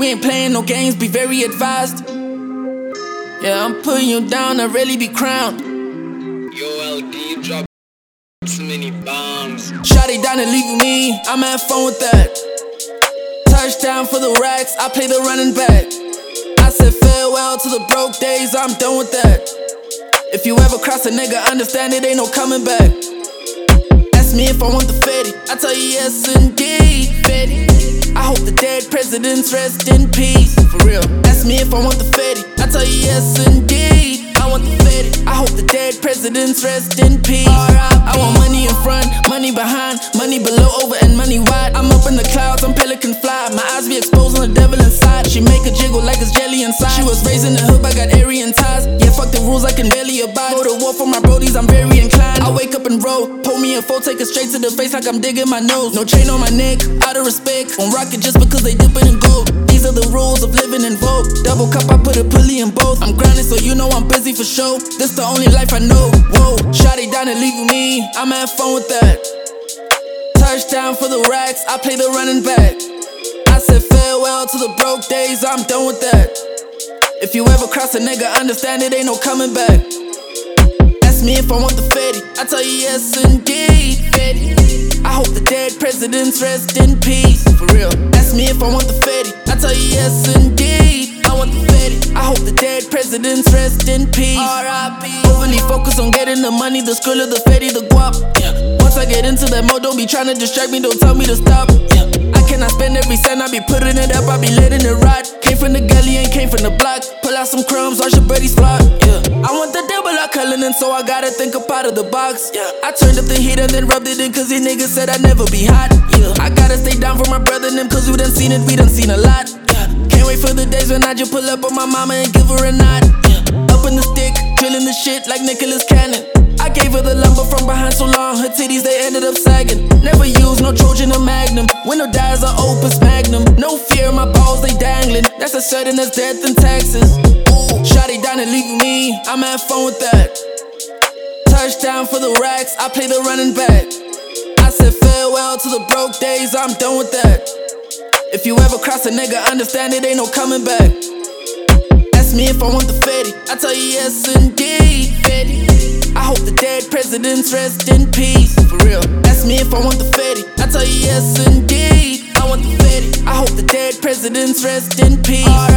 We ain't playing no games, be very advised. Yeah, I'm putting you down, I really be crowned. Yo, LD, you drop too many bombs. Shotty down and leave me, I'ma have fun with that. Touchdown for the racks, I play the running back. I said farewell to the broke days, I'm done with that. If you ever cross a nigga, understand it ain't no coming back. Ask me if I want the Fetty, I tell you yes indeed, Fetty. I hope the dead presidents rest in peace, for real. Ask me if I want the Fetty, I tell you yes indeed, I want the Fetty. I hope the dead presidents rest in peace. I want money in front, money behind, money below, over and money wide. I'm up in the clouds, I'm pelican fly. My eyes be exposed on the devil inside. She make a jiggle like it's jelly inside. She was raised in the hood, I got Aryan ties. Yeah, fuck the rules, I can barely abide. Go to war for my brodies, I'm very inclined. I wake up and roll, pull me a four, take it straight to the face like I'm digging my nose. No chain on my neck, out of respect. Won't rock it just because they dip it in gold. These are the rules of living in vogue. Double cup, I put a pulley in both. I'm grinding so you know I'm busy for show. This the only life I know. Whoa, shotty down and leave me, I'ma have fun with that. Touchdown for the racks, I play the running back. I said farewell to the broke days, I'm done with that. If you ever cross a nigga, understand it ain't no coming back. Ask me if I want the Fetty, I tell you yes indeed, Fetty. I hope the dead presidents rest in peace, for real. Ask me if I want the Fetty, I tell you yes indeed, I want the Fetty. I hope the dead presidents rest in peace. R.I.P. Overly focused on getting the money, the skrill, the Fetty, the guap. Once I get into that mode, don't be trying to distract me, don't tell me to stop. I cannot spend every cent, I be putting it up, I be letting it ride. Came from the gully and came from the block. Pull out some crumbs, watch your buddies flock. I want the double up Cullinan, so I gotta think up out of the box. I turned up the heat and then rubbed it in, cause these niggas said I'd never be hot. I gotta stay down for my brother and them, cause we done seen it, we done seen a lot. Can't wait for the days when I just pull up on my mama and give her a nod. Up in the stick, drilling the shit like Nicholas Cannon. I gave her the lumber from behind so long, her titties they ended up sagging. Never used no Trojan or Magnum, window dies are Opus Magnum. No fear, my balls they dangling, that's as certain as death and taxes. Ooh, shotty down and leave me, I'ma have fun with that. Touchdown for the racks, I play the running back. I said farewell to the broke days, I'm done with that. If you ever cross a nigga, understand it ain't no coming back. Ask me if I want the Fetty, I tell you yes indeed, Fetty. I hope the dead presidents rest in peace, for real. Ask me if I want the Fetty, I tell you yes indeed, I want the Fetty. I hope the dead presidents rest in peace.